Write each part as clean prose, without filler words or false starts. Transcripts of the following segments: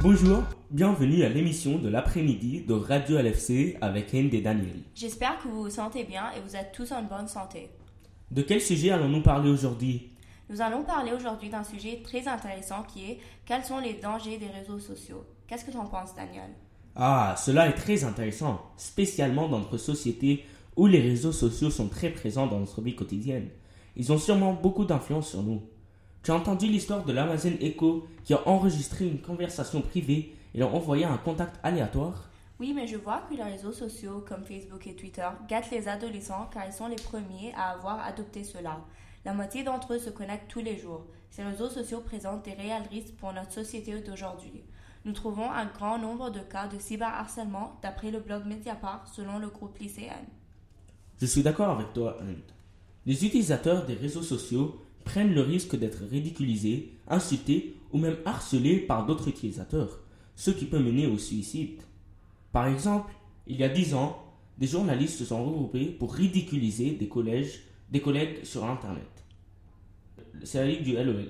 Bonjour, bienvenue à l'émission de l'après-midi de Radio LFC avec Hind et Daniel. J'espère que vous vous sentez bien et vous êtes tous en bonne santé. De quel sujet allons-nous parler aujourd'hui ? Nous allons parler aujourd'hui d'un sujet très intéressant qui est quels sont les dangers des réseaux sociaux. Qu'est-ce que tu en penses, Daniel? Ah, cela est très intéressant, spécialement dans notre société où les réseaux sociaux sont très présents dans notre vie quotidienne. Ils ont sûrement beaucoup d'influence sur nous. Tu as entendu l'histoire de l'Amazon Echo qui a enregistré une conversation privée et l'a envoyé à un contact aléatoire ? Oui, mais je vois que les réseaux sociaux comme Facebook et Twitter gâtent les adolescents car ils sont les premiers à avoir adopté cela. La moitié d'entre eux se connectent tous les jours. Ces réseaux sociaux présentent des réels risques pour notre société d'aujourd'hui. Nous trouvons un grand nombre de cas de cyberharcèlement d'après le blog Mediapart selon le groupe lycéen. Je suis d'accord avec toi, Hind. Les utilisateurs des réseaux sociaux prennent le risque d'être ridiculisés, insultés ou même harcelés par d'autres utilisateurs, ce qui peut mener au suicide. Par exemple, il y a 10 ans, des journalistes se sont regroupés pour ridiculiser des collègues sur Internet. C'est la ligue du LOL.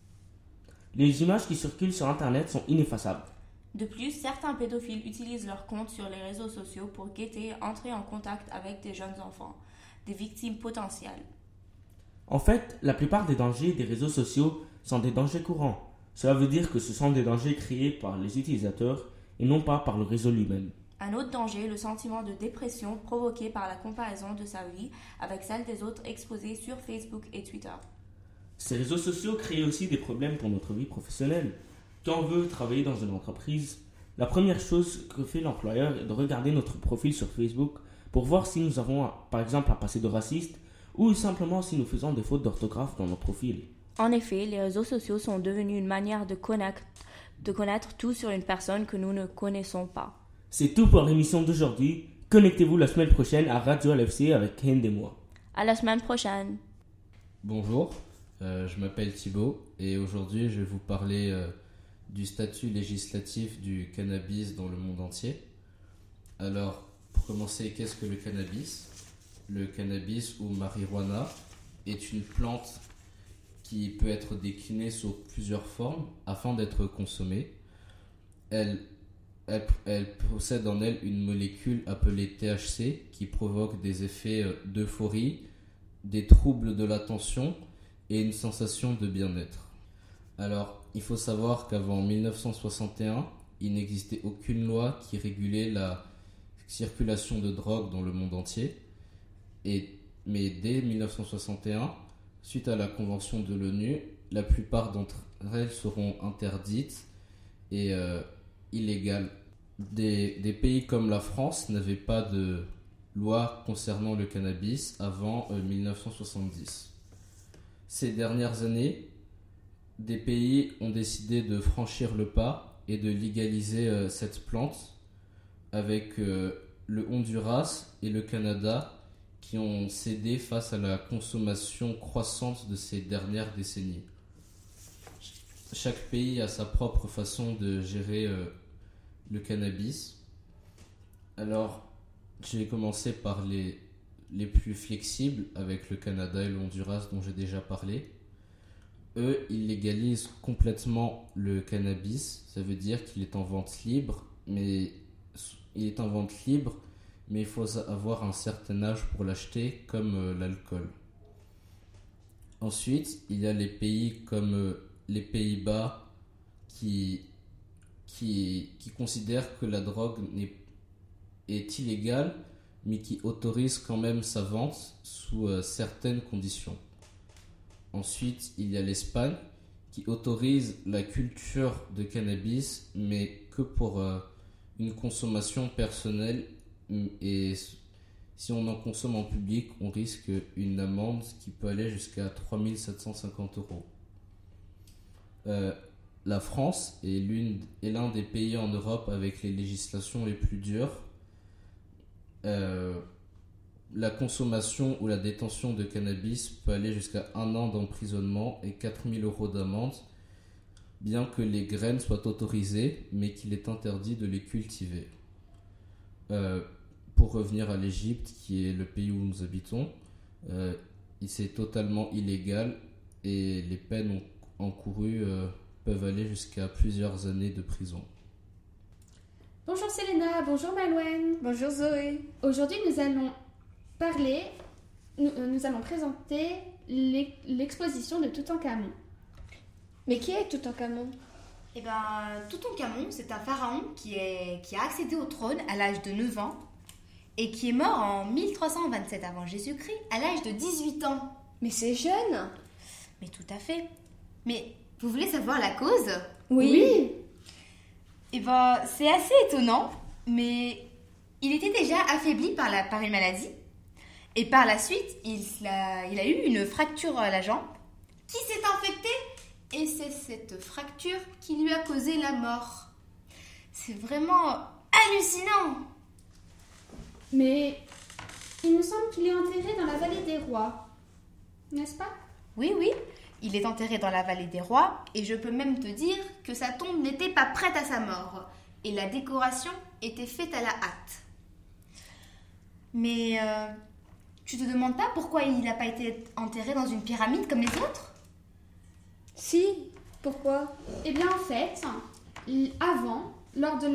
Les images qui circulent sur Internet sont ineffaçables. De plus, certains pédophiles utilisent leurs comptes sur les réseaux sociaux pour guetter et entrer en contact avec des jeunes enfants, des victimes potentielles. En fait, la plupart des dangers des réseaux sociaux sont des dangers courants. Cela veut dire que ce sont des dangers créés par les utilisateurs et non pas par le réseau lui-même. Un autre danger est le sentiment de dépression provoqué par la comparaison de sa vie avec celle des autres exposés sur Facebook et Twitter. Ces réseaux sociaux créent aussi des problèmes pour notre vie professionnelle. Quand on veut travailler dans une entreprise, la première chose que fait l'employeur est de regarder notre profil sur Facebook pour voir si nous avons par exemple un passé de raciste ou simplement si nous faisons des fautes d'orthographe dans nos profils. En effet, les réseaux sociaux sont devenus une manière de connaître tout sur une personne que nous ne connaissons pas. C'est tout pour l'émission d'aujourd'hui. Connectez-vous la semaine prochaine à Radio LFC avec Hind et moi. À la semaine prochaine. Bonjour, je m'appelle Thibaut et aujourd'hui je vais vous parler du statut législatif du cannabis dans le monde entier. Alors, pour commencer, qu'est-ce que le cannabis ? Le cannabis ou marijuana est une plante qui peut être déclinée sous plusieurs formes afin d'être consommée. Elle possède en elle une molécule appelée THC qui provoque des effets d'euphorie, des troubles de l'attention et une sensation de bien-être. Alors, il faut savoir qu'avant 1961, il n'existait aucune loi qui régulait la circulation de drogue dans le monde entier. Mais dès 1961, suite à la convention de l'ONU, la plupart d'entre elles seront interdites et illégales. Des pays comme la France n'avaient pas de loi concernant le cannabis avant 1970. Ces dernières années, des pays ont décidé de franchir le pas et de légaliser cette plante avec le Honduras et le Canada qui ont cédé face à la consommation croissante de ces dernières décennies. Chaque pays a sa propre façon de gérer le cannabis. Alors, je vais commencer par les plus flexibles avec le Canada et le Honduras dont j'ai déjà parlé. Eux, ils légalisent complètement le cannabis. Ça veut dire qu'il est en vente libre, mais il faut avoir un certain âge pour l'acheter, comme l'alcool. Ensuite, il y a les pays comme les Pays-Bas qui considèrent que la drogue est illégale, mais qui autorisent quand même sa vente sous certaines conditions. Ensuite, il y a l'Espagne qui autorise la culture de cannabis, mais que pour une consommation personnelle. Et si on en consomme en public, on risque une amende qui peut aller jusqu'à 3 750 €. La France est l'un des pays en Europe avec les législations les plus dures. La consommation ou la détention de cannabis peut aller jusqu'à 1 an d'emprisonnement et 4 000 € d'amende, bien que les graines soient autorisées, mais qu'il est interdit de les cultiver. Pour revenir à l'Égypte, qui est le pays où nous habitons, c'est totalement illégal et les peines encourues peuvent aller jusqu'à plusieurs années de prison. Bonjour Selena, bonjour Malouane. Bonjour Zoé. Aujourd'hui, nous allons présenter l'exposition de Toutankhamon. Mais qui est Toutankhamon? Eh bien, Toutankhamon, c'est un pharaon qui a accédé au trône à l'âge de 9 ans et qui est mort en 1327 avant Jésus-Christ à l'âge de 18 ans. Mais c'est jeune. Mais tout à fait. Mais vous voulez savoir la cause? Oui. Eh bien, c'est assez étonnant, mais il était déjà affaibli par une maladie. Et par la suite, il a eu une fracture à la jambe qui s'est infectée. Et c'est cette fracture qui lui a causé la mort. C'est vraiment hallucinant. Mais il me semble qu'il est enterré dans la vallée des rois, n'est-ce pas? Oui, il est enterré dans la vallée des rois et je peux même te dire que sa tombe n'était pas prête à sa mort et la décoration était faite à la hâte. Mais tu te demandes pas pourquoi il n'a pas été enterré dans une pyramide comme les autres? Si, pourquoi? Eh bien, en fait, avant, lors de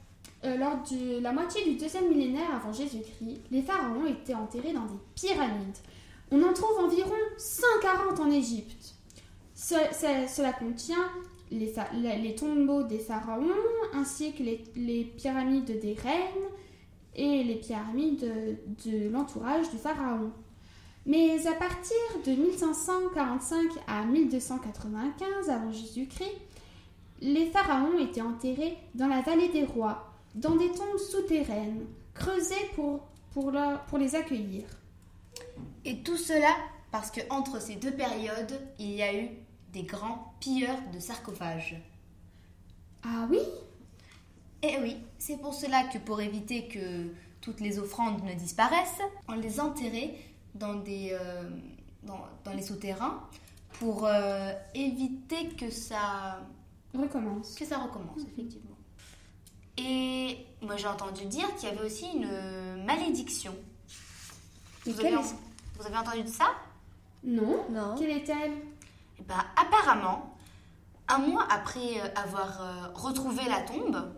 la moitié du 2e millénaire avant Jésus-Christ, les pharaons étaient enterrés dans des pyramides. On en trouve environ 140 en Égypte. Cela contient les tombeaux des pharaons, ainsi que les pyramides des reines et les pyramides de l'entourage du pharaon. Mais à partir de 1545 à 1295 avant Jésus-Christ, les pharaons étaient enterrés dans la vallée des rois, dans des tombes souterraines, creusées pour les accueillir. Et tout cela parce qu'entre ces deux périodes, il y a eu des grands pilleurs de sarcophages. Ah oui? Eh oui, c'est pour cela que pour éviter que toutes les offrandes ne disparaissent, on les enterrait dans les souterrains pour éviter que ça recommence, effectivement. Et moi j'ai entendu dire qu'il y avait aussi une malédiction. Vous avez entendu de ça? Non. Non. Quelle est-elle? Eh ben, apparemment, un mois après avoir retrouvé la tombe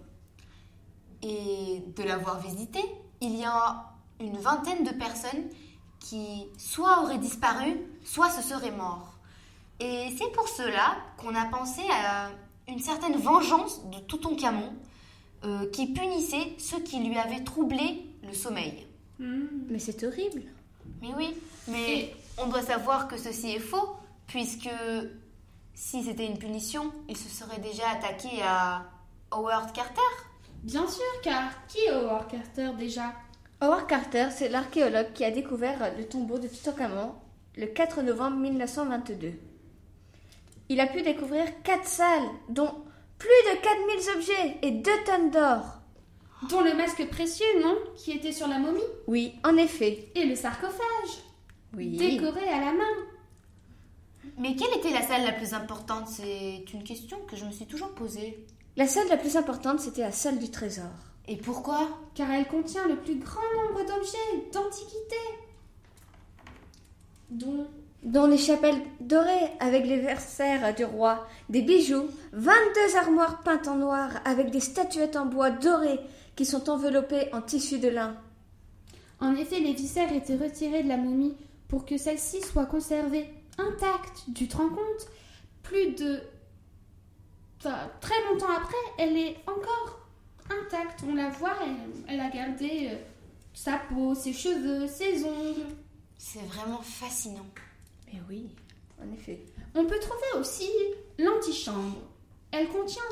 et de l'avoir visitée, il y a une vingtaine de personnes qui soit auraient disparu, soit se seraient morts. Et c'est pour cela qu'on a pensé à une certaine vengeance de Toutankhamon qui punissait ceux qui lui avaient troublé le sommeil. Mais c'est horrible. Mais oui, mais on doit savoir que ceci est faux, puisque si c'était une punition, il se serait déjà attaqué à Howard Carter. Bien sûr, car qui est Howard Carter déjà? Howard Carter, c'est l'archéologue qui a découvert le tombeau de Toutankhamon le 4 novembre 1922. Il a pu découvrir 4 salles, dont plus de 4000 objets et 2 tonnes d'or. Dont le masque précieux, non? Qui était sur la momie? Oui, en effet. Et le sarcophage? Oui. Décoré à la main. Mais quelle était la salle la plus importante? C'est une question que je me suis toujours posée. La salle la plus importante, c'était la salle du trésor. Et pourquoi? Car elle contient le plus grand nombre d'objets d'antiquité. Dont les chapelles dorées avec les versaires du roi, des bijoux, 22 armoires peintes en noir avec des statuettes en bois dorées qui sont enveloppées en tissu de lin. En effet, les viscères étaient retirés de la momie pour que celle-ci soit conservée intacte. Tu te rends compte? Très longtemps après, elle est encore intacte. On la voit, elle a gardé sa peau, ses cheveux, ses ongles. C'est vraiment fascinant. Mais oui, en effet. On peut trouver aussi l'antichambre. Elle contient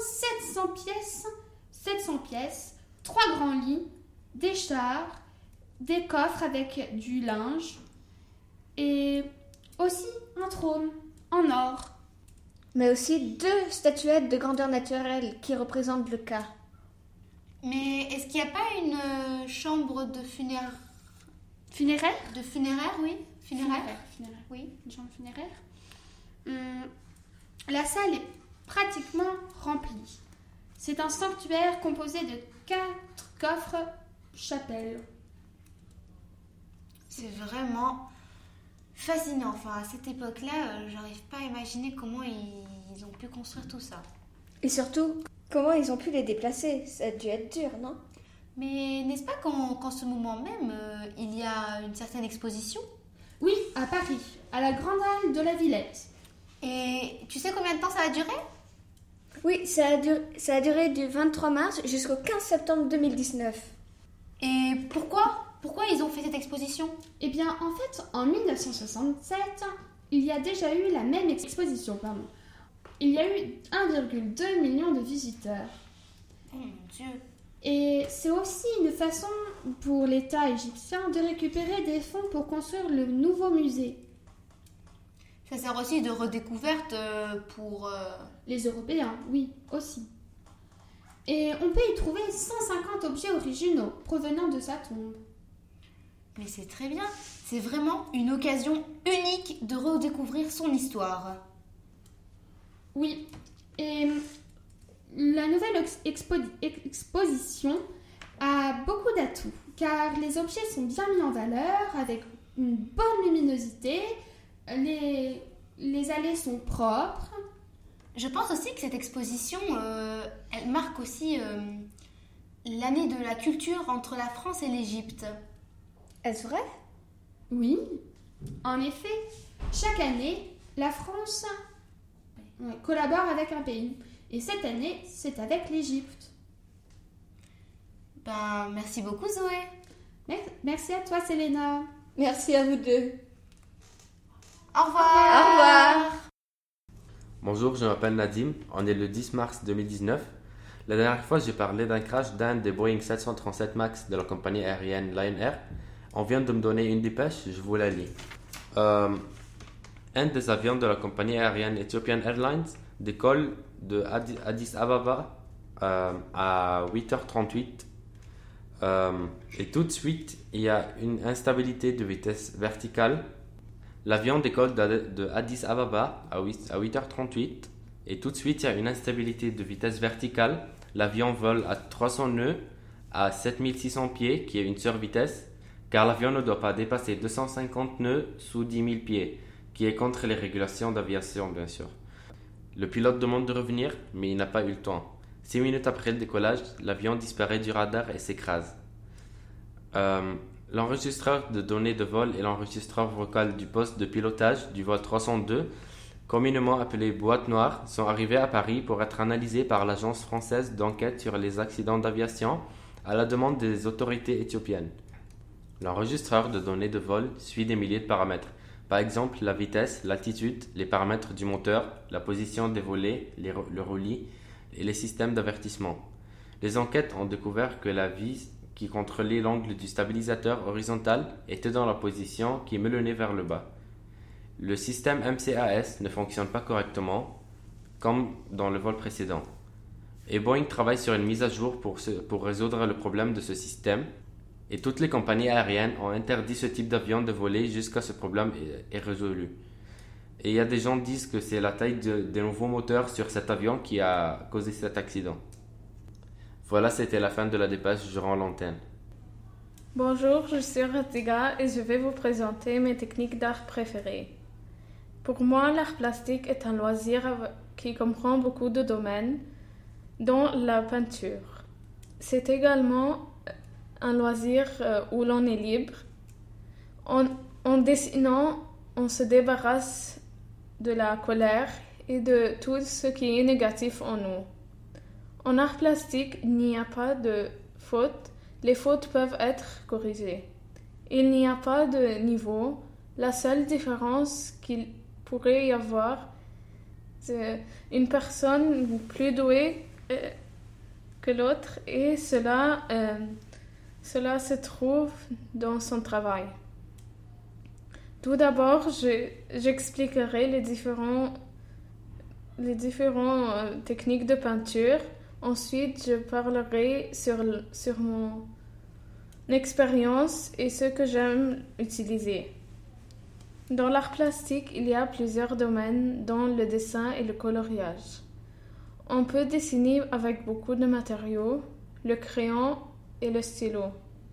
700 pièces, 3 grands lits, des chars, des coffres avec du linge et aussi un trône en or. Mais aussi 2 statuettes de grandeur naturelle qui représentent le cas. Mais est-ce qu'il n'y a pas une chambre de funéraire? Funéraire? De funéraire, oui. Funéraire. Oui, une chambre funéraire. La salle est pratiquement remplie. C'est un sanctuaire composé de 4 coffres chapelles. C'est vraiment fascinant. Enfin, à cette époque-là, j'arrive pas à imaginer comment ils ont pu construire tout ça. Et surtout, Comment ils ont pu les déplacer? Ça a dû être dur, non? Mais n'est-ce pas qu'en ce moment même, il y a une certaine exposition? Oui, à Paris, à la Grande Halle de la Villette. Et tu sais combien de temps ça va durer? Oui, ça a duré du 23 mars jusqu'au 15 septembre 2019. Et pourquoi ils ont fait cette exposition? Eh bien, en fait, en 1967, il y a déjà eu la même exposition, pardon. Il y a eu 1,2 million de visiteurs. Oh mon Dieu! Et c'est aussi une façon pour l'État égyptien de récupérer des fonds pour construire le nouveau musée. Ça sert aussi de redécouverte pour... Les Européens, oui, aussi. Et on peut y trouver 150 objets originaux provenant de sa tombe. Mais c'est très bien. C'est vraiment une occasion unique de redécouvrir son histoire. Oui, et la nouvelle exposition a beaucoup d'atouts, car les objets sont bien mis en valeur, avec une bonne luminosité, les allées sont propres. Je pense aussi que cette exposition, elle marque aussi l'année de la culture entre la France et l'Égypte. Est-ce vrai? Oui, en effet, chaque année, la France collabore avec un pays. Et cette année, c'est avec l'Égypte. Ben, merci beaucoup Zoé. Merci à toi, Selena. Merci à vous deux. Au revoir. Au revoir. Bonjour, je m'appelle Nadim. On est le 10 mars 2019. La dernière fois, j'ai parlé d'un crash d'un des Boeing 737 MAX de la compagnie aérienne Lion Air. On vient de me donner une dépêche, je vous la lis. Un des avions de la compagnie aérienne Ethiopian Airlines décolle de Addis Ababa à 8h38. Et tout de suite, il y a une instabilité de vitesse verticale. L'avion décolle de Addis Ababa à 8h38 et tout de suite, il y a une instabilité de vitesse verticale. L'avion vole à 300 nœuds à 7600 pieds, qui est une survitesse, car l'avion ne doit pas dépasser 250 nœuds sous 10 000 pieds, qui est contre les régulations d'aviation, bien sûr. Le pilote demande de revenir, mais il n'a pas eu le temps. 6 minutes après le décollage, l'avion disparaît du radar et s'écrase. L'enregistreur de données de vol et l'enregistreur vocal du poste de pilotage du vol 302, communément appelé boîte noire, sont arrivés à Paris pour être analysés par l'agence française d'enquête sur les accidents d'aviation à la demande des autorités éthiopiennes. L'enregistreur de données de vol suit des milliers de paramètres. Par exemple, la vitesse, l'altitude, les paramètres du moteur, la position des volets, le roulis et les systèmes d'avertissement. Les enquêtes ont découvert que la vis qui contrôlait l'angle du stabilisateur horizontal était dans la position qui met le nez vers le bas. Le système MCAS ne fonctionne pas correctement, comme dans le vol précédent. Et Boeing travaille sur une mise à jour pour résoudre le problème de ce système. Et toutes les compagnies aériennes ont interdit ce type d'avion de voler jusqu'à ce problème est résolu. Et il y a des gens qui disent que c'est la taille des nouveaux moteurs sur cet avion qui a causé cet accident. Voilà, c'était la fin de la dépêche, je rends l'antenne. Bonjour, je suis Ratiga et je vais vous présenter mes techniques d'art préférées. Pour moi, l'art plastique est un loisir qui comprend beaucoup de domaines, dont la peinture. C'est également un loisir où l'on est libre. En dessinant, on se débarrasse de la colère et de tout ce qui est négatif en nous. En art plastique, il n'y a pas de fautes. Les fautes peuvent être corrigées. Il n'y a pas de niveau. La seule différence qu'il pourrait y avoir, c'est une personne plus douée que l'autre et cela se trouve dans son travail. Tout d'abord, j'expliquerai les différentes techniques de peinture. Ensuite, je parlerai sur mon expérience et ce que j'aime utiliser. Dans l'art plastique, il y a plusieurs domaines, dont le dessin et le coloriage. On peut dessiner avec beaucoup de matériaux, le crayon et le stylo.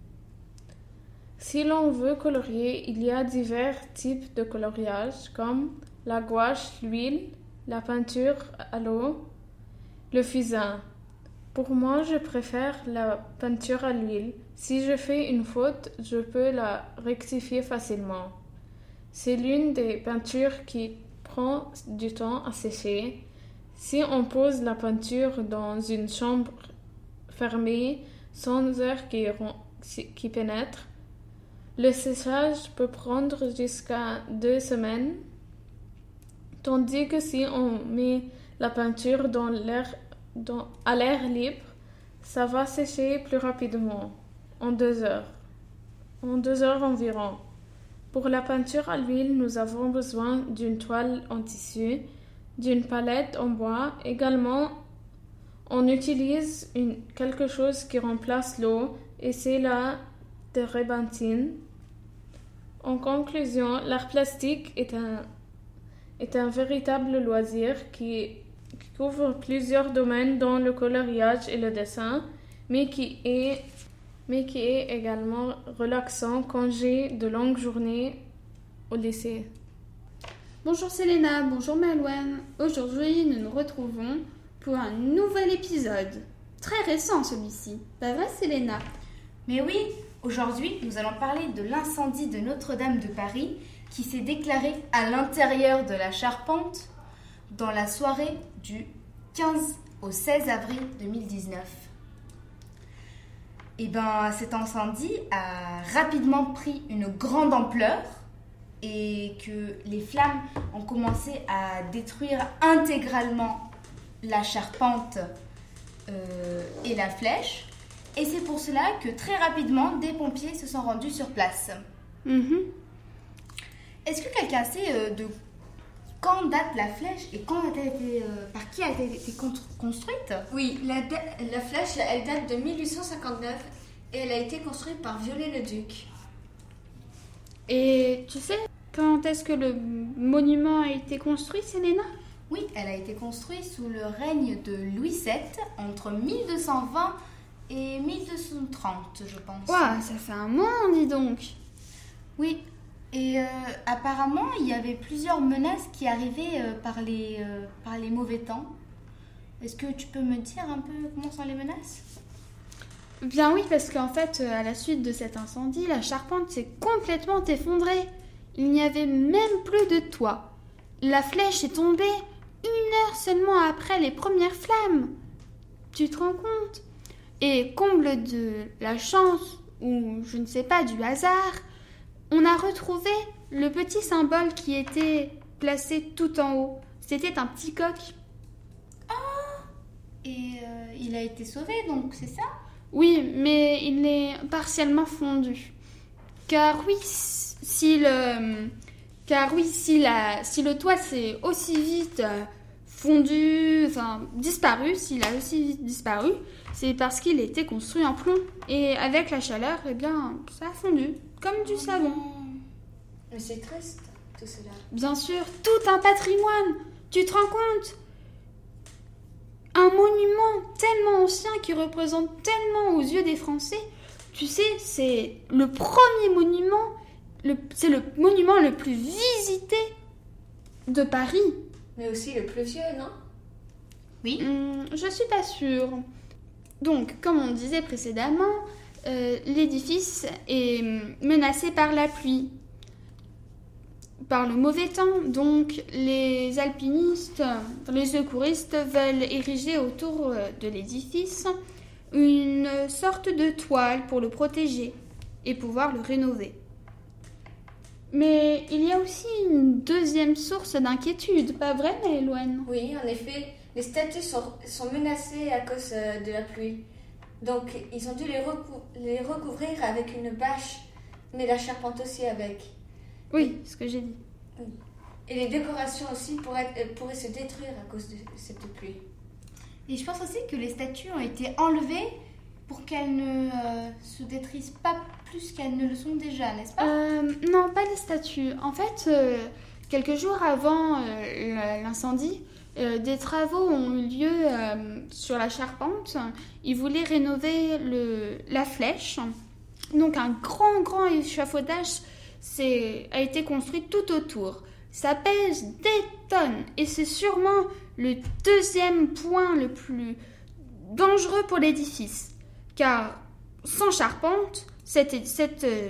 Si l'on veut colorier, il y a divers types de coloriage comme la gouache, l'huile, la peinture à l'eau, le fusain. Pour moi, je préfère la peinture à l'huile. Si je fais une faute, je peux la rectifier facilement. C'est l'une des peintures qui prend du temps à sécher. Si on pose la peinture dans une chambre fermée, sans air qui pénètre, le séchage peut prendre jusqu'à 2 semaines, tandis que si on met la peinture à l'air libre, ça va sécher plus rapidement, en 2 heures. En 2 heures environ. Pour la peinture à l'huile, nous avons besoin d'une toile en tissu, d'une palette en bois. Également, on utilise quelque chose qui remplace l'eau, et c'est la térébenthine. En conclusion, l'art plastique est un véritable loisir qui couvre plusieurs domaines dont le coloriage et le dessin, mais qui est également relaxant quand j'ai de longues journées au lycée. Bonjour Selena, bonjour Malouane. Aujourd'hui, nous nous retrouvons pour un nouvel épisode. Très récent celui-ci, pas vrai Selena? Mais oui, aujourd'hui, nous allons parler de l'incendie de Notre-Dame de Paris qui s'est déclaré à l'intérieur de la charpente dans la soirée du 15 au 16 avril 2019. Et cet incendie a rapidement pris une grande ampleur et que les flammes ont commencé à détruire intégralement la charpente et la flèche. Et c'est pour cela que très rapidement, des pompiers se sont rendus sur place. Est-ce que quelqu'un sait de quand date la flèche et par qui a été construite? Oui, la flèche, elle date de 1859 et elle a été construite par Viollet-le-Duc. Et tu sais quand est-ce que le monument a été construit, Selena? Oui, elle a été construite sous le règne de Louis VII entre 1220 et 1230, je pense. Ouah, ça fait un moment, dis donc. Oui, et apparemment, il y avait plusieurs menaces qui arrivaient par les mauvais temps. Est-ce que tu peux me dire un peu comment sont les menaces? Bien oui, parce qu'en fait, à la suite de cet incendie, la charpente s'est complètement effondrée. Il n'y avait même plus de toit. La flèche est tombée 1 heure seulement après les premières flammes. Tu te rends compte? Et comble de la chance, ou je ne sais pas, du hasard, on a retrouvé le petit symbole qui était placé tout en haut. C'était un petit coq. Et il a été sauvé, donc c'est ça? Oui, mais il est partiellement fondu. Car oui, si le toit s'est aussi vite disparu, s'il a aussi vite disparu, c'est parce qu'il était construit en plomb. Et avec la chaleur, ça a fondu, comme du savon. Mais c'est triste, tout cela. Bien sûr, tout un patrimoine. Tu te rends compte? Un monument tellement ancien qui représente tellement aux yeux des Français. Tu sais, c'est le premier monument, c'est le monument le plus visité de Paris. Mais aussi le plus vieux, non? Oui. Je suis pas sûre. Donc, comme on disait précédemment, l'édifice est menacé par la pluie, par le mauvais temps. Donc, les alpinistes, les secouristes veulent ériger autour de l'édifice une sorte de toile pour le protéger et pouvoir le rénover. Mais il y a aussi une deuxième source d'inquiétude, pas vrai, Maëloine? Oui, en effet, les statues sont menacées à cause de la pluie. Donc, ils ont dû les recouvrir avec une bâche, mais la charpente aussi avec. Oui, ce que j'ai dit. Oui. Et les décorations aussi pourraient se détruire à cause de cette pluie. Et je pense aussi que les statues ont été enlevées pour qu'elles ne se détruisent pas plus qu'elles ne le sont déjà, n'est-ce pas? Non, pas les statues. En fait, quelques jours avant l'incendie, des travaux ont eu lieu sur la charpente. Ils voulaient rénover la flèche. Donc un grand échafaudage a été construit tout autour. Ça pèse des tonnes et c'est sûrement le deuxième point le plus dangereux pour l'édifice, car sans charpente, L'édifice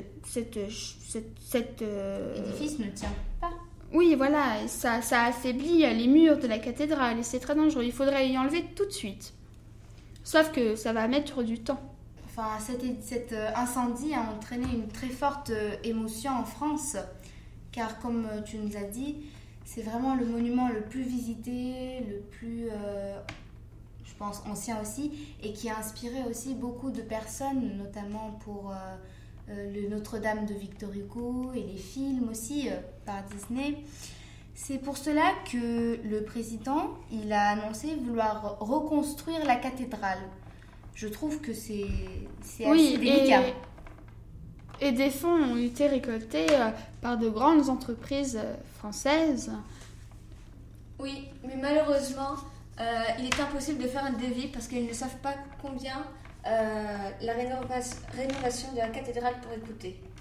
ne tient pas. oui, voilà, ça affaiblit les murs de la cathédrale et c'est très dangereux. Il faudrait y enlever tout de suite. Sauf que ça va mettre du temps. Enfin, cet incendie a entraîné une très forte émotion en France, car comme tu nous as dit, c'est vraiment le monument le plus visité, le plus, je pense, ancien aussi, et qui a inspiré aussi beaucoup de personnes, notamment pour le Notre-Dame de Victor Hugo et les films aussi par Disney. C'est pour cela que le président, il a annoncé vouloir reconstruire la cathédrale. Je trouve que c'est assez délicat. Et des fonds ont été récoltés par de grandes entreprises françaises. Oui, mais malheureusement, il est impossible de faire un devis parce qu'ils ne savent pas combien la rénovation de la cathédrale pourrait coûter.